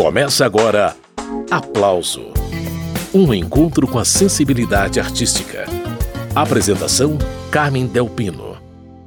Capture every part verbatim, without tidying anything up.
Começa agora Aplauso, um encontro com a sensibilidade artística. Apresentação, Carmen Del Pino.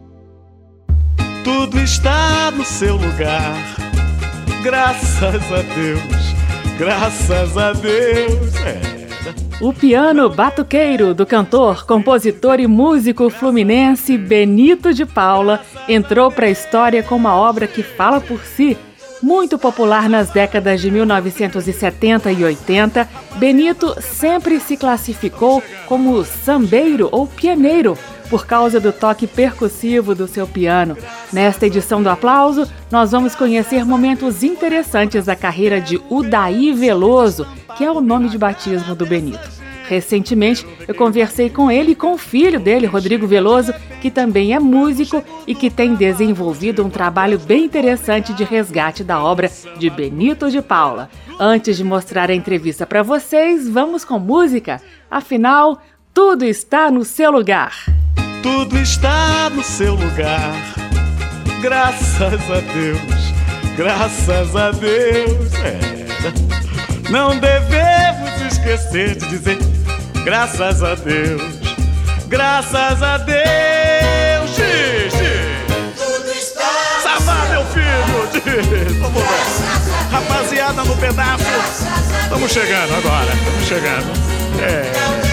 Tudo está no seu lugar, graças a Deus, graças a Deus. É. O piano batuqueiro do cantor, compositor e músico fluminense Benito de Paula entrou para a história com uma obra que fala por si. Muito popular nas décadas de mil novecentos e setenta e oitenta, Benito sempre se classificou como sambeiro ou pianeiro, por causa do toque percussivo do seu piano. Nesta edição do Aplauso, nós vamos conhecer momentos interessantes da carreira de Udaí Veloso, que é o nome de batismo do Benito. Recentemente, eu conversei com ele e com o filho dele, Rodrigo Veloso, que também é músico e que tem desenvolvido um trabalho bem interessante de resgate da obra de Benito de Paula. Antes de mostrar a entrevista para vocês, vamos com música. Afinal, tudo está no seu lugar. Tudo está no seu lugar, graças a Deus, graças a Deus. É. Não devemos esquecer de dizer graças a Deus, graças a Deus. Diz, diz. Tudo está. Sabá, meu filho, diz. Vamos ver. Rapaziada no pedaço. Estamos chegando agora, estamos chegando. É.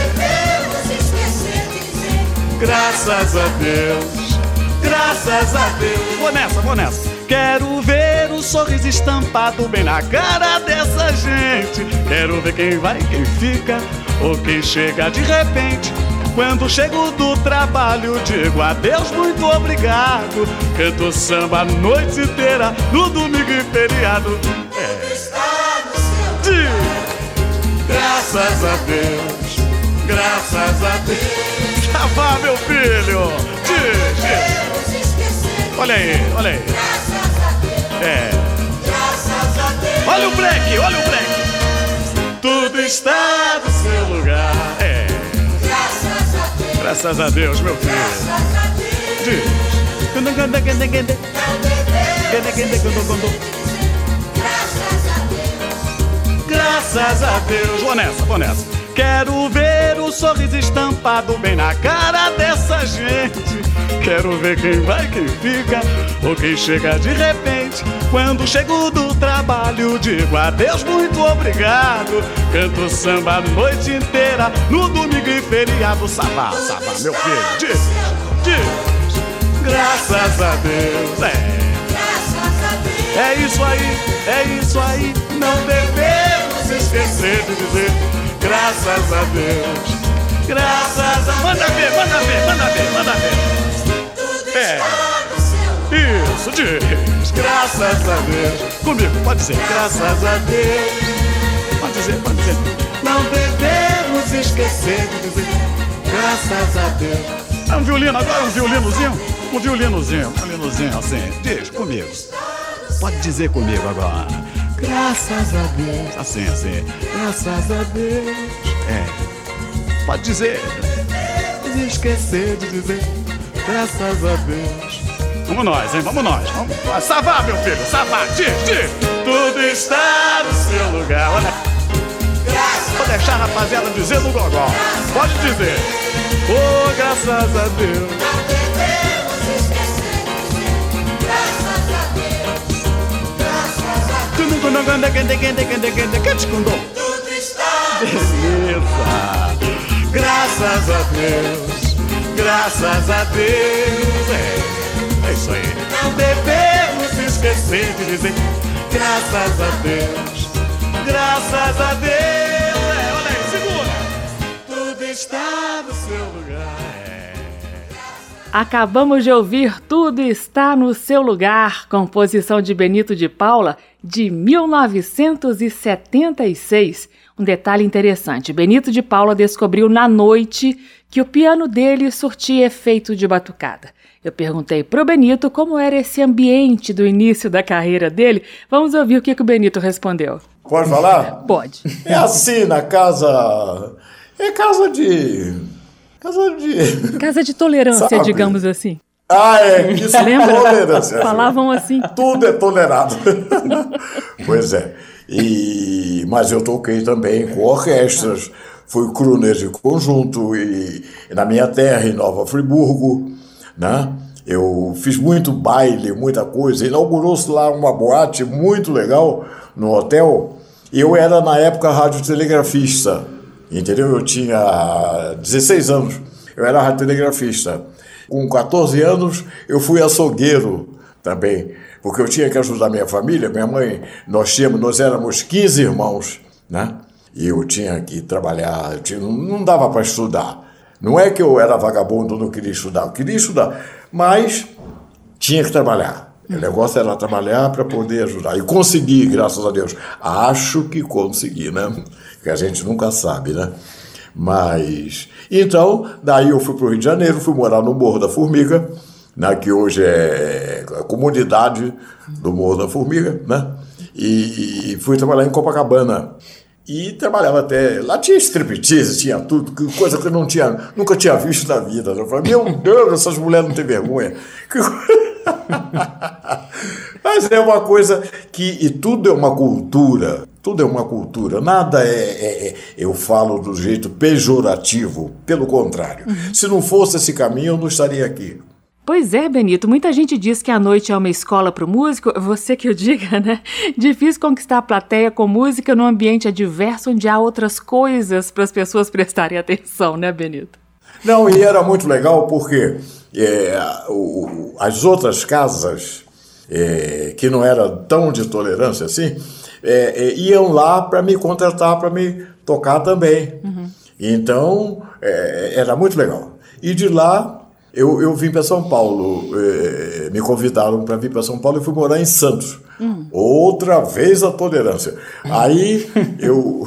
Graças a Deus, graças a Deus. Vou nessa, vou nessa. Quero ver o sorriso estampado bem na cara dessa gente. Quero ver quem vai, quem fica ou quem chega de repente. Quando chego do trabalho, digo adeus, muito obrigado. Canto samba a noite inteira, no domingo e feriado. É. De... Graças a Deus, graças a Deus. Vá, meu filho! Diz, diz. Olha aí, olha aí. É. Olha o break, olha o break. Tudo está no seu lugar. É. Graças a Deus, meu filho. Diz. Graças a Deus. Vou nessa, vou nessa. Quero ver o sorriso estampado bem na cara dessa gente. Quero ver quem vai, quem fica ou quem chega de repente. Quando chego do trabalho, digo adeus, muito obrigado. Canto samba a noite inteira, no domingo e feriado. Sabá, sabá, meu filho, diz, diz. Graças a Deus, é. É isso aí, é isso aí. Não devemos esquecer de dizer graças a Deus, graças a... Manda ver, manda ver, manda ver, manda ver. É, isso, diz, graças a Deus. Comigo, pode dizer, graças a Deus. Pode dizer, pode dizer. Não devemos esquecer de dizer graças a Deus. É um violino agora, um violinozinho? Um violinozinho, um violinozinho assim. Diz, comigo. Pode dizer comigo agora. Graças a Deus. Assim, assim. Graças a Deus. É. Pode dizer. Esquecer de dizer. Graças a Deus. Vamos nós, hein? Vamos nós. Vamos. Savá, meu filho. Savá. Diz, diz. Tudo está no seu lugar. Olha. Vou deixar a rapaziada dizer no gogó. Pode dizer. Oh, graças a Deus. Tudo está. Beleza. Graças a Deus, graças a Deus. É, é isso aí. Não devemos esquecer de dizer graças a Deus, graças a Deus. É, olha aí, segura. Tudo está no seu lugar. Acabamos de ouvir Tudo Está no Seu Lugar, composição de Benito de Paula, de mil novecentos e setenta e seis. Um detalhe interessante, Benito de Paula descobriu na noite que o piano dele surtia efeito de batucada. Eu perguntei pro Benito como era esse ambiente do início da carreira dele. Vamos ouvir o que, que o Benito respondeu. Pode falar? Pode. É assim, na casa... É casa de... Casa de... Casa de tolerância, sabe? Digamos assim. Ah, é. Isso é lembra? Tolerância. Falavam assim. Tudo é tolerado. Pois é. E, mas eu toquei também com orquestras, fui crooner de conjunto e, e na minha terra, em Nova Friburgo, né? Eu fiz muito baile, muita coisa. Inaugurou-se lá uma boate muito legal no hotel. Eu era, na época, radiotelegrafista, entendeu? Eu tinha dezesseis anos, eu era radiotelegrafista. Com quatorze anos, eu fui açougueiro também, porque eu tinha que ajudar minha família. Minha mãe, nós tínhamos, nós éramos quinze irmãos, né? E eu tinha que trabalhar, eu tinha, não dava para estudar. Não é que eu era vagabundo, não queria estudar, eu queria estudar, mas tinha que trabalhar. O negócio era trabalhar para poder ajudar. E consegui, graças a Deus. Acho que consegui, né? Que a gente nunca sabe, né? Mas... Então, daí eu fui para o Rio de Janeiro, fui morar no Morro da Formiga, né? Que hoje é a comunidade do Morro da Formiga, né? E fui trabalhar em Copacabana. E trabalhava até... Lá tinha striptease, tinha tudo, coisa que eu não tinha, nunca tinha visto na vida. Eu falei, meu Deus, essas mulheres não têm vergonha. Que... Mas é uma coisa que... E tudo é uma cultura. Tudo é uma cultura. Nada é... é, é eu falo do jeito pejorativo. Pelo contrário. Uhum. Se não fosse esse caminho, eu não estaria aqui. Pois é, Benito, muita gente diz que a noite é uma escola para o músico, você que o diga, né? Difícil conquistar a plateia com música num ambiente adverso onde há outras coisas para as pessoas prestarem atenção, né, Benito? Não, e era muito legal porque é, o, as outras casas, é, que não eram tão de tolerância assim, é, é, iam lá para me contratar, para me tocar também. Uhum. Então, é, era muito legal. E de lá... Eu, eu vim para São Paulo, eh, me convidaram para vir para São Paulo e fui morar em Santos. Hum. Outra vez a tolerância. Aí eu,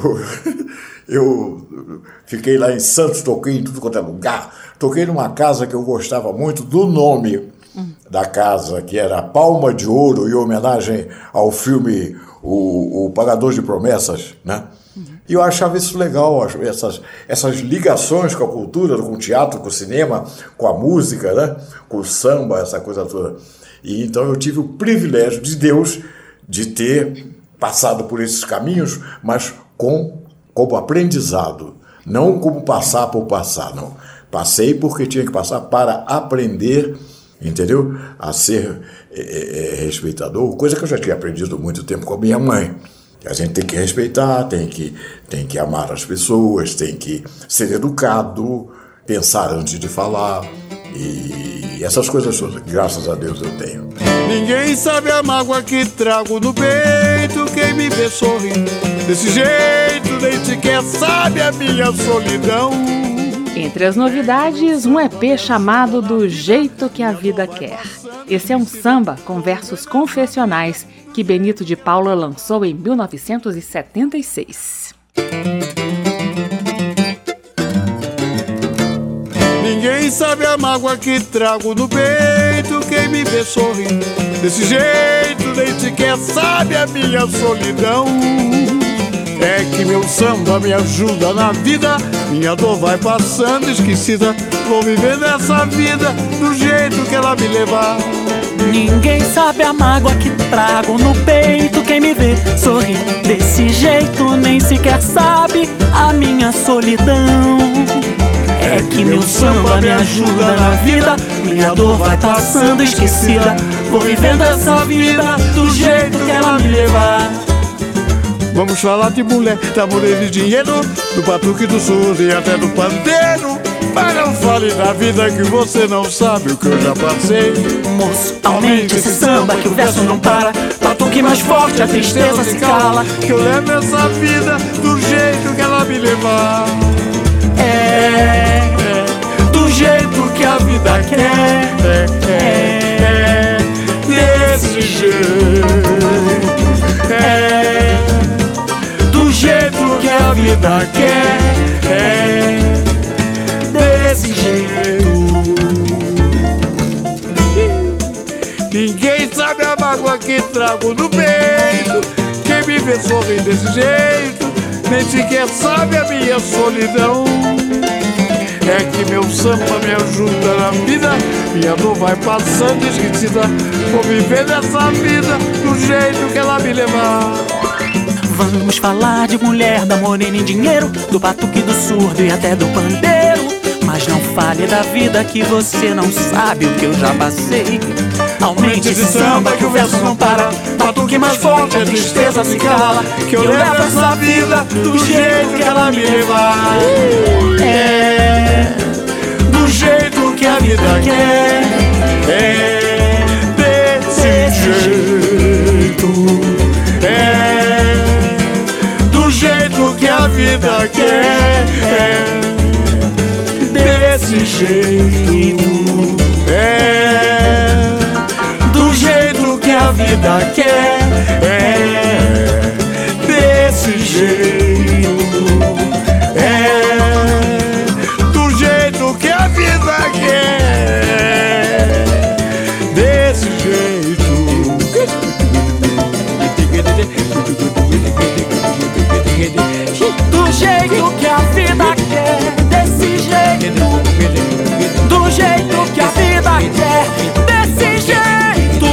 eu fiquei lá em Santos, toquei em tudo quanto é lugar. Toquei numa casa que eu gostava muito do nome hum. da casa, que era Palma de Ouro, em homenagem ao filme O, o Pagador de Promessas, né? E eu achava isso legal, essas, essas ligações com a cultura, com o teatro, com o cinema, com a música, né? Com o samba, essa coisa toda. E então eu tive o privilégio de Deus de ter passado por esses caminhos, mas com, como aprendizado, não como passar por passar, não. Passei porque tinha que passar para aprender, entendeu? A ser é, é, respeitador, coisa que eu já tinha aprendido há muito tempo com a minha mãe. A gente tem que respeitar, tem que, tem que amar as pessoas, tem que ser educado, pensar antes de falar. E essas coisas todas, graças a Deus, eu tenho. Ninguém sabe a mágoa que trago no peito. Quem me vê sorrindo desse jeito nem sequer sabe a minha solidão. Entre as novidades, um E P chamado Do Jeito que a Vida Quer. Esse é um samba com versos confessionais que Benito de Paula lançou em mil novecentos e setenta e seis. Ninguém sabe a mágoa que trago no peito. Quem me vê sorrindo desse jeito nem sequer sabe a minha solidão. É que meu samba me ajuda na vida, minha dor vai passando esquecida. Vou vivendo essa vida do jeito que ela me levar. Ninguém sabe a mágoa que trago no peito. Quem me vê sorrir desse jeito nem sequer sabe a minha solidão. É que meu samba me ajuda na vida, minha dor vai passando esquecida. Vou vivendo essa vida do jeito que ela me levar. Vamos falar de mulher, da mulher de dinheiro, do batuque, do surdo e até do pandeiro. Mas não fale da vida que você não sabe o que eu já passei. Moço, aumente esse samba que o verso não para. Batuque mais forte, a tristeza se cala. Que eu levo essa vida do jeito que ela me levar. É, é do jeito que a vida quer. É, é, é desse jeito. É do jeito que a vida quer. É desse jeito. Ninguém sabe a mágoa que trago no peito. Quem me vê sorrir desse jeito nem sequer sabe a minha solidão. É que meu samba me ajuda na vida, minha dor vai passando esquecida. Vou viver nessa vida do jeito que ela me levar. falar de mulher, da morena em dinheiro, do batuque, do surdo e até do pandeiro. Mas não fale da vida que você não sabe o que eu já passei. Aumente esse samba que o verso não para, batuque mais forte, a tristeza se cala, que eu levo essa vida do jeito que ela me levar. É, do jeito que a vida quer. É, desse jeito. É, do jeito que a vida quer. É, desse jeito. É, do jeito que a vida quer. É, desse jeito. É, do jeito que a vida quer. Desse jeito. Do jeito que a vida quer. Desse jeito. Do jeito que a vida quer. Desse jeito.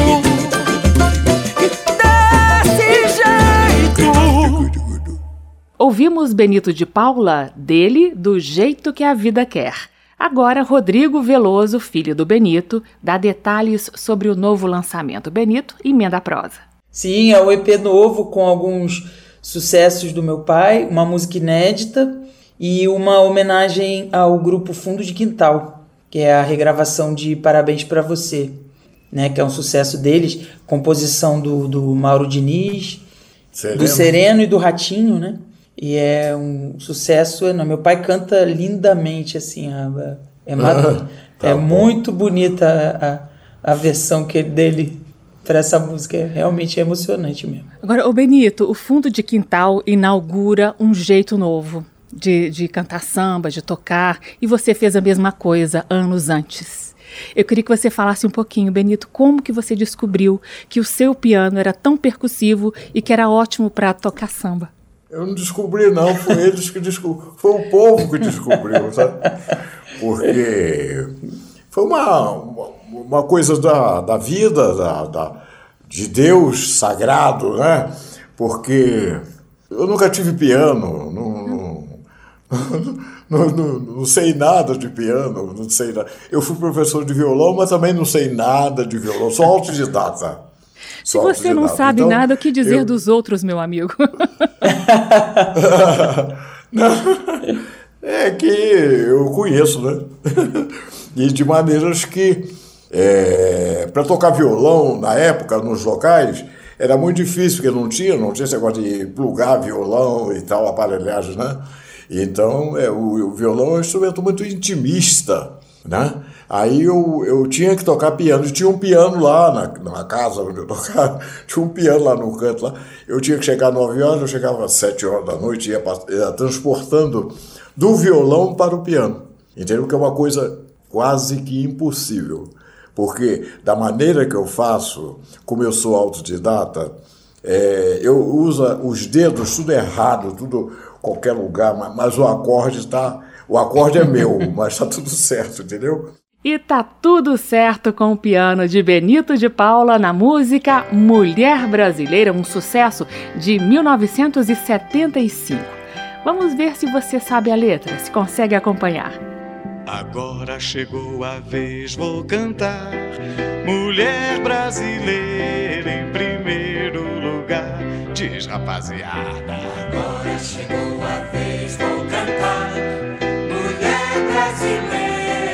Desse jeito. Ouvimos Benito de Paula, dele, Do Jeito que a Vida Quer. Agora, Rodrigo Veloso, filho do Benito, dá detalhes sobre o novo lançamento. Benito, emenda a prosa. Sim, é o E P novo com alguns sucessos do meu pai, uma música inédita e uma homenagem ao grupo Fundo de Quintal, que é a regravação de Parabéns Pra Você, né, que é um sucesso deles, composição do, do Mauro Diniz, Sereno. do Sereno e do Ratinho, né? E é um sucesso enorme. Meu pai canta lindamente, assim, a, é, ah, tá é muito bonita a, a versão que dele para essa música, é realmente emocionante mesmo. Agora, o Benito, o Fundo de Quintal inaugura um jeito novo de, de cantar samba, de tocar, e você fez a mesma coisa anos antes. Eu queria que você falasse um pouquinho, Benito, como que você descobriu que o seu piano era tão percussivo e que era ótimo para tocar samba? Eu não descobri, não. Foi eles que descobriram. Foi o povo que descobriu, sabe? Porque foi uma, uma, uma coisa da, da vida, da, da, de Deus sagrado, né? Porque eu nunca tive piano, não, não, não, não, não sei nada de piano, não sei nada. Eu fui professor de violão, mas também não sei nada de violão, sou autodidata. Se você não sabe então, nada, o que dizer eu... dos outros, meu amigo? Não, é que eu conheço, né? E de maneiras que, é, para tocar violão, na época, nos locais, era muito difícil, porque não tinha, não tinha esse negócio de plugar violão e tal, aparelhagem, né? Então, é, o, o violão é um instrumento muito intimista, né? Aí eu, eu tinha que tocar piano, e tinha um piano lá na, na casa onde eu tocava, tinha um piano lá no canto lá, eu tinha que chegar às nove horas, eu chegava às sete horas da noite, ia, ia transportando do violão para o piano, entendeu? Que é uma coisa quase que impossível, porque da maneira que eu faço, como eu sou autodidata, é, eu uso os dedos tudo errado, tudo qualquer lugar, mas, mas o acorde está, o acorde é meu, mas está tudo certo, entendeu? E tá tudo certo com o piano de Benito de Paula na música Mulher Brasileira, um sucesso de mil novecentos e setenta e cinco. Vamos ver se você sabe a letra, se consegue acompanhar. Agora chegou a vez, vou cantar Mulher Brasileira em primeiro lugar. Diz, rapaziada. Agora chegou a vez, vou cantar Mulher Brasileira.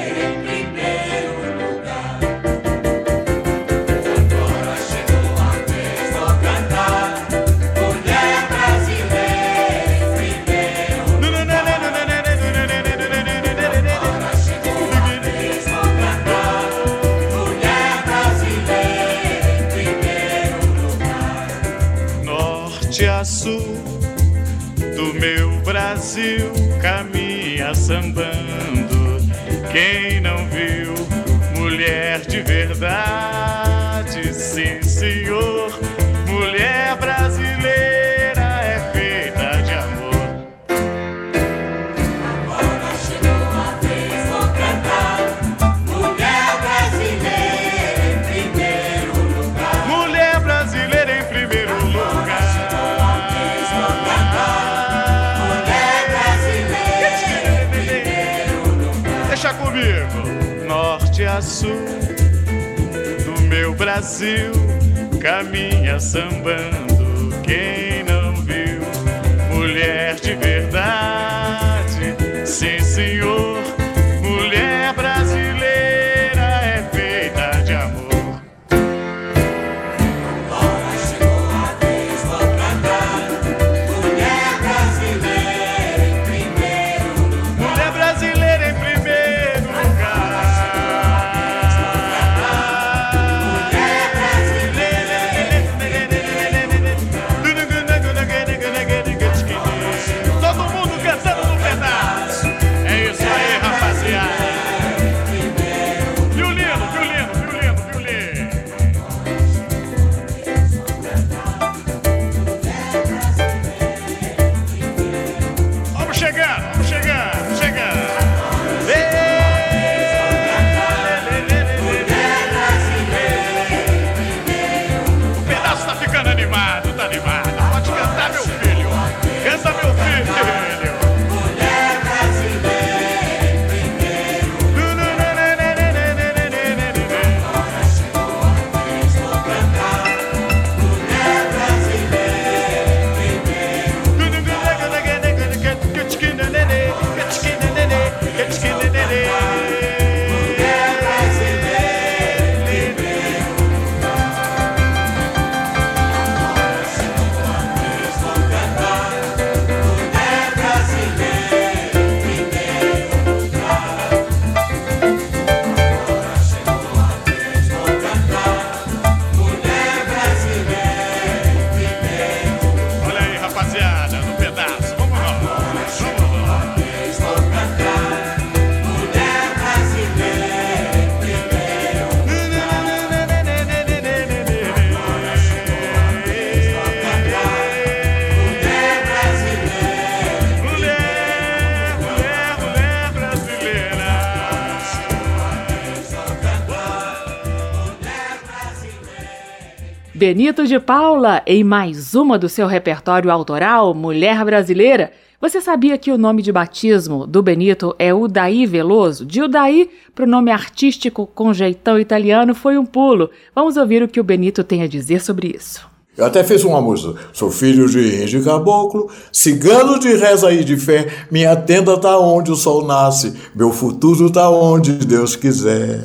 A sul do meu Brasil caminha sambando. Quem não viu mulher de verdade, sim senhor, mulher brasileira é feita de amor. Agora chegou a vez, vou cantar Mulher Brasileira em primeiro lugar. Mulher brasileira em primeiro lugar. sul do meu Brasil caminha sambando. Quem não viu mulher de verdade? Sim, senhor, mulher brasileira é feita de amor. Agora chegou a vez, vou cantar. Mulher brasileira em primeiro lugar. Mulher brasileira em primeiro lugar. Mulher brasileira Todo mundo cantando no pedaço. É isso aí, rapaziada. Violino, violino, violino, violino. Vamos chegando, vamos chegando, chegando. O pedaço tá ficando animado, tá animado. Pode cantar, meu filho. Canta, meu filho. mulher brasileira em primeiro Agora chegou a vez, vou cantar. Mulher brasileira em primeiro Mulher brasileira em primeiro Agora chegou a vez, vou cantar. Mulher brasileira em primeiro lugar. Agora chegou a vez, vou cantar. Mulher brasileira em primeiro Olha aí, rapaziada, no pedaço. Vamos lá. Vamos lá. vez, vou cantar. Mulher brasileira em primeiro Mulher brasileira Mulher, mulher, mulher brasileira. Benito de Paula, em mais uma do seu repertório autoral, Mulher Brasileira. Você sabia que o nome de batismo do Benito é Udaí Veloso? De Udaí para o nome artístico com jeitão italiano foi um pulo. Vamos ouvir o que o Benito tem a dizer sobre isso. Eu até fiz uma música. Sou filho de índio e caboclo, cigano de reza e de fé. Minha tenda tá onde o sol nasce, meu futuro tá onde Deus quiser.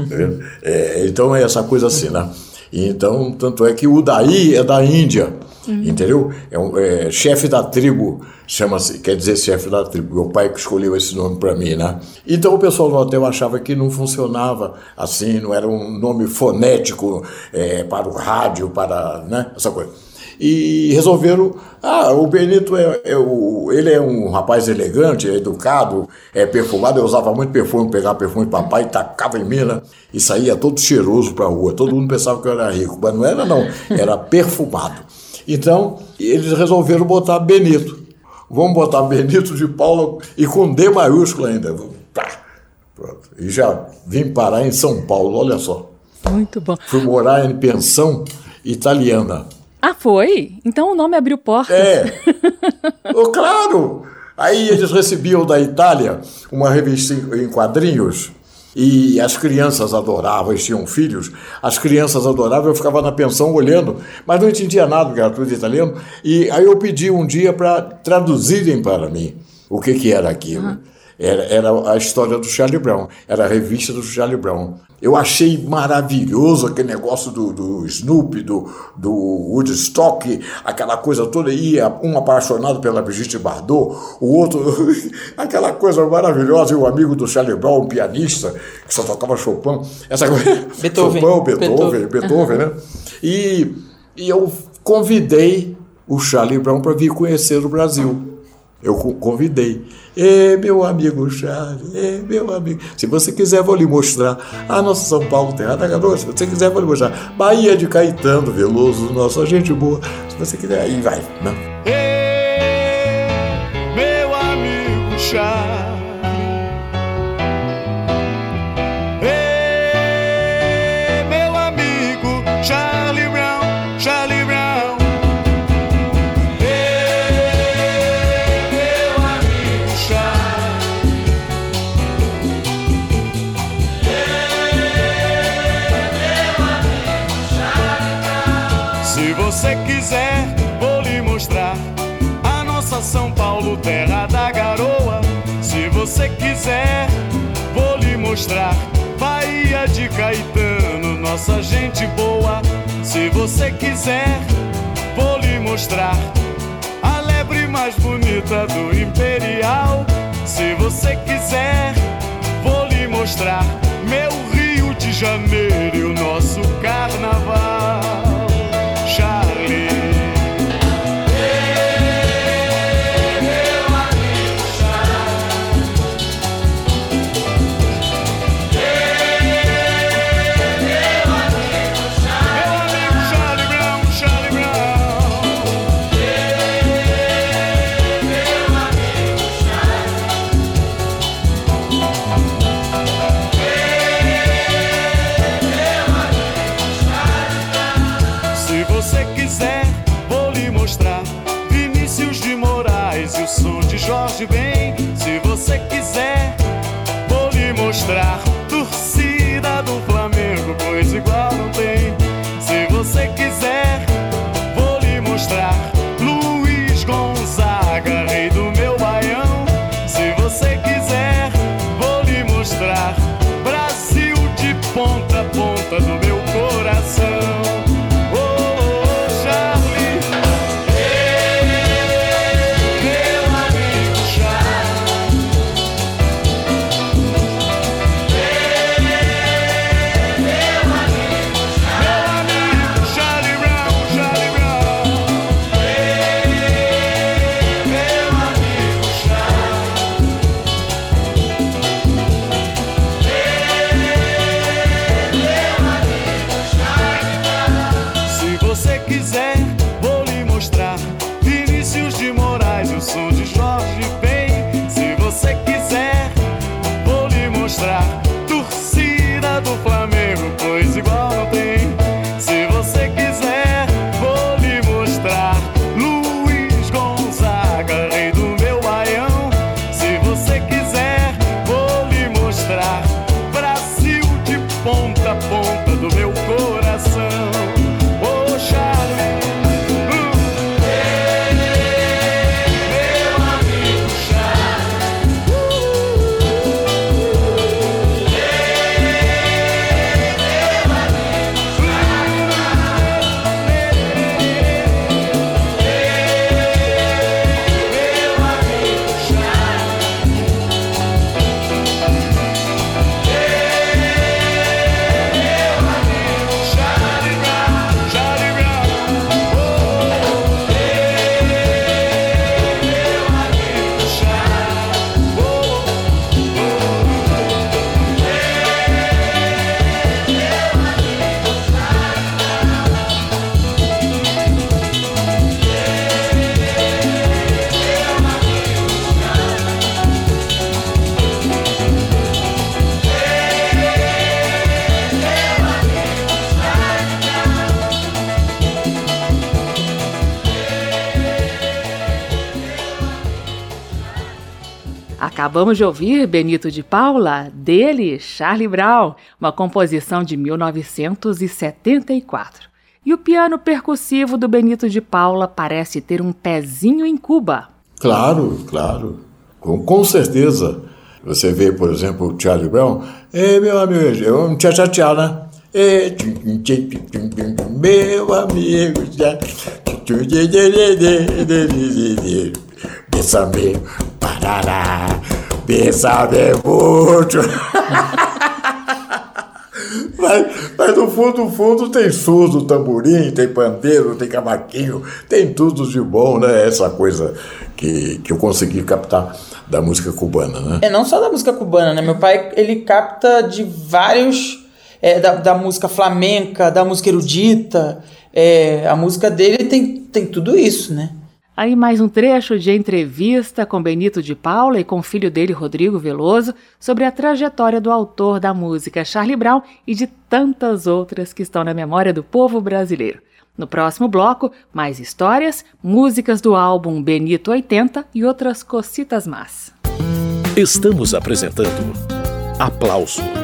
É, então é essa coisa assim, né? Então, tanto é que o Udaí é da Índia, entendeu? É, um, é chefe da tribo, chama-se, quer dizer chefe da tribo. Meu pai que escolheu esse nome para mim, né? Então o pessoal do hotel achava que não funcionava assim, não era um nome fonético é, para o rádio, para, né? Essa coisa. E resolveram, ah, o Benito é, é o, ele é um rapaz elegante, é educado, é perfumado. Eu usava muito perfume, pegava perfume de papai, tacava em mim, né? E saía todo cheiroso pra rua. Todo mundo pensava que eu era rico, mas não era não, era perfumado. Então, eles resolveram botar Benito. Vamos botar Benito de Paula e com D maiúsculo ainda. Pá, pronto. E já vim parar em São Paulo, olha só. Muito bom. Fui morar em pensão italiana. Ah, foi? Então o nome abriu portas. É, oh, claro! Aí eles recebiam da Itália uma revista em quadrinhos e as crianças adoravam, eles tinham filhos, as crianças adoravam, eu ficava na pensão olhando, mas não entendia nada, porque era tudo italiano, e aí eu pedi um dia para traduzirem para mim o que, que era aquilo. Uhum. Era, era a história do Charlie Brown, era a revista do Charlie Brown. Eu achei maravilhoso aquele negócio do, do Snoopy, do, do Woodstock, aquela coisa toda, e um apaixonado pela Brigitte Bardot, o outro, aquela coisa maravilhosa, e o amigo do Charlie Brown, um pianista, que só tocava Chopin, essa coisa, Beethoven. Chopin, Beethoven, Beethoven, Beethoven, né? E, e eu convidei o Charlie Brown para vir conhecer o Brasil. Eu convidei. Ê, meu amigo Charlie, ê, meu amigo. Se você quiser, vou lhe mostrar. A nossa São Paulo, Terra da Garoa. Se você quiser, vou lhe mostrar. Bahia de Caetano Veloso, nossa gente boa. Se você quiser, aí vai, né? Ê, meu amigo Charlie. Ê, meu amigo Charlie Brown, Charlie Brown. Hey! mostrar Bahia de Caetano, nossa gente boa. Se você quiser, vou lhe mostrar a lebre mais bonita do Imperial. Se você quiser, vou lhe mostrar meu Rio de Janeiro e o nosso carnaval. Charlie. Jorge Ben, se você quiser, vou lhe mostrar torcida do Flamengo, pois igual não tem. Se você quiser, vou lhe mostrar Luiz Gonzaga, rei do meu baião. Se você quiser, vou lhe mostrar Brasil de ponta a ponta do meu coração. Acabamos de ouvir Benito de Paula, dele, Charlie Brown, uma composição de mil novecentos e setenta e quatro. E o piano percussivo do Benito de Paula parece ter um pezinho em Cuba. Claro, claro, com, com certeza. Você vê, por exemplo, o Charlie Brown, é, meu amigo, é um tchá-tchá-tchá, né? É, meu amigo, bésame, parará, bésame muito. Mas, mas no fundo, no fundo tem surdo, tamborim, tem pandeiro, tem cavaquinho, tem tudo de bom, né? Essa coisa que, que eu consegui captar da música cubana, né? É, não só da música cubana, né? Meu pai, ele capta de vários... É, da, da música flamenca, da música erudita. É, a música dele tem, tem tudo isso, né? Aí mais um trecho de entrevista com Benito de Paula e com o filho dele, Rodrigo Veloso, sobre a trajetória do autor da música Charlie Brown e de tantas outras que estão na memória do povo brasileiro. No próximo bloco, mais histórias, músicas do álbum Benito oitenta e outras cocitas más. Estamos apresentando Aplauso